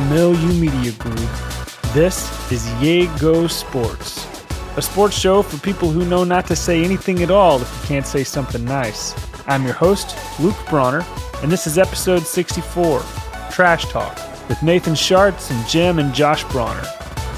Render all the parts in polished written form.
Milieu Media Group, this is Yay Go Sports, a sports show for people who know not to say anything at all if you can't say something nice. I'm your host, Luke Bronner, and this is episode 64, Trash Talk, with Nathan Schartz and Jim and Josh Bronner.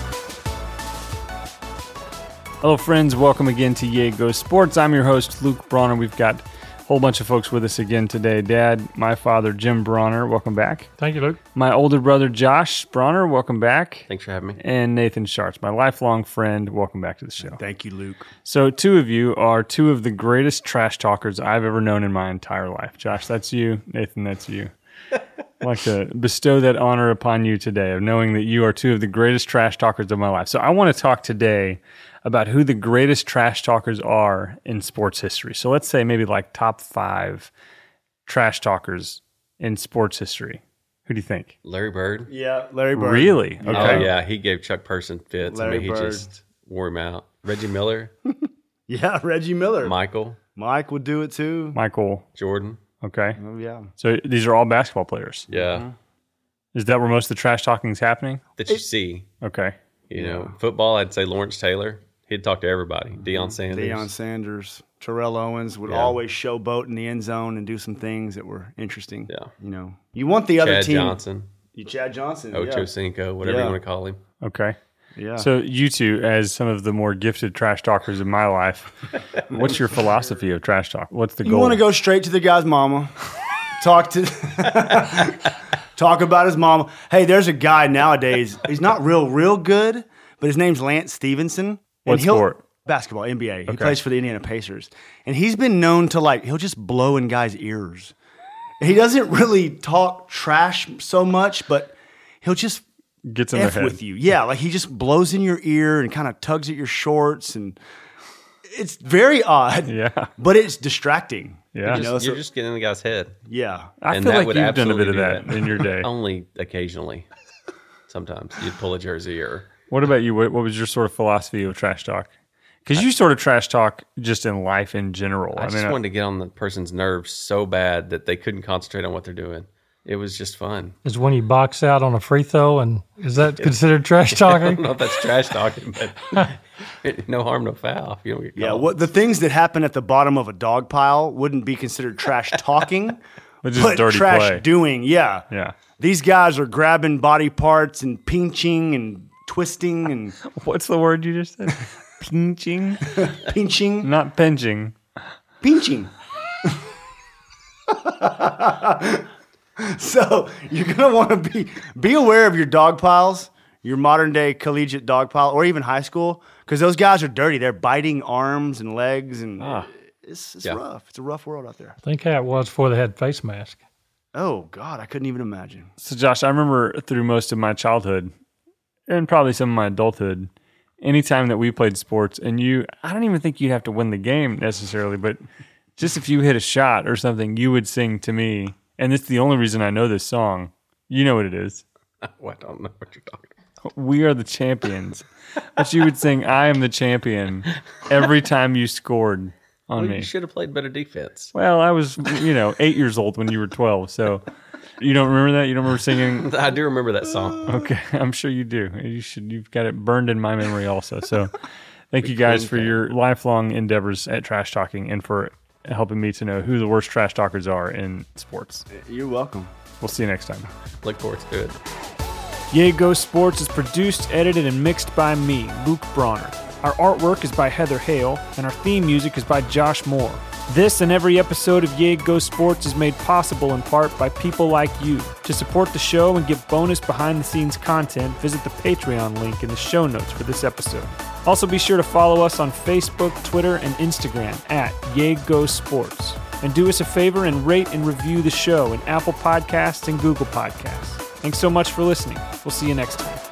Hello, friends. Welcome again to Yay Go Sports. I'm your host, Luke Bronner. We've got a whole bunch of folks with us again today. Dad, my father, Jim Bronner. Welcome back. Thank you, Luke. My older brother, Josh Bronner. Welcome back. Thanks for having me. And Nathan Schartz, my lifelong friend. Welcome back to the show. Thank you, Luke. So two of you are two of the greatest trash talkers I've ever known in my entire life. Josh, that's you. Nathan, that's you. I'd like to bestow that honor upon you today of knowing that you are two of the greatest trash talkers of my life. So I want to talk today about who the greatest trash talkers are in sports history. So let's say maybe like top 5 trash talkers in sports history. Who do you think? Larry Bird. Yeah, Larry Bird. Really? Oh, Okay. yeah. He gave Chuck Person fits. Larry He Bird. just wore him out. Reggie Miller, Yeah, Reggie Miller. Michael, Mike would do it too. Michael. Jordan. Okay. Oh, yeah. So these are all basketball players. Yeah. Is that where most of the trash talking is happening? That you see. Okay. You know, football, I'd say Lawrence Taylor. He'd talk to everybody. Deion Sanders. Deion Sanders, Terrell Owens would always showboat in the end zone and do some things that were interesting. Yeah. You know, you want the other Chad team. Johnson. Chad Johnson. Ocho yeah. Cinco, whatever Yeah. you want to call him. Okay. Yeah. So you two, as some of the more gifted trash talkers in my life, what's your philosophy of trash talk? What's the you goal? want to go straight to the guy's mama. Talk about his mama. Hey, there's a guy nowadays. He's not real good, but his name's Lance Stevenson. What sport? Basketball, NBA. He plays for the Indiana Pacers. And he's been known to, he'll just blow in guys' ears. He doesn't really talk trash so much, but he'll just Gets in their F head. with you. Yeah, he just blows in your ear and kind of tugs at your shorts. And it's very odd. Yeah. But it's distracting. Yeah. You're just getting in the guy's head. Yeah. I And feel that like would you've done a bit absolutely of do that in your day. Only occasionally. Sometimes you'd pull a jersey or... What about you? What was your sort of philosophy of trash talk? Because you sort of trash talk just in life in general. I just wanted to get on the person's nerves so bad that they couldn't concentrate on what they're doing. It was just fun. Is when you box out on a free throw, and is that considered trash I don't talking? know if that's trash talking, but no harm, no foul. If you don't get caught. Yeah, what the things that happen at the bottom of a dog pile wouldn't be considered trash talking, But just but dirty trash play. doing. Yeah. Yeah. These guys are grabbing body parts and pinching and twisting and What's the word you just said? Pinching? pinching, Not pinching. pinching. So you're gonna want to be aware of your dog piles, your modern day collegiate dog pile, or even high school, because those guys are dirty. They're biting arms and legs, and it's rough. It's a rough world out there. Think how it was before they had face masks. Oh God, I couldn't even imagine. So, Josh, I remember through most of my childhood and probably some of my adulthood, anytime that we played sports, and I don't even think you'd have to win the game necessarily, but just if you hit a shot or something, you would sing to me. And it's the only reason I know this song. You know what it is. Well, I don't know what you're talking about. We are the champions. But you would sing, I am the champion every time you scored on Well, me. you should have played better defense. Well, I was, 8 years old when you were 12. So you don't remember that? You don't remember singing? I do remember that song. Okay, I'm sure you do. You've got it burned in my memory also. So thank you guys for your lifelong endeavors at trash talking and for helping me to know who the worst trash talkers are in sports. You're welcome. We'll see you next time. Look forward to it. Yay Go Sports is produced, edited, and mixed by me, Luke Bronner. Our artwork is by Heather Hale, and our theme music is by Josh Moore. This and every episode of Yay Go Sports is made possible in part by people like you. To support the show and get bonus behind-the-scenes content, visit the Patreon link in the show notes for this episode. Also be sure to follow us on Facebook, Twitter, and Instagram at Yay Go Sports. And do us a favor and rate and review the show in Apple Podcasts and Google Podcasts. Thanks so much for listening. We'll see you next time.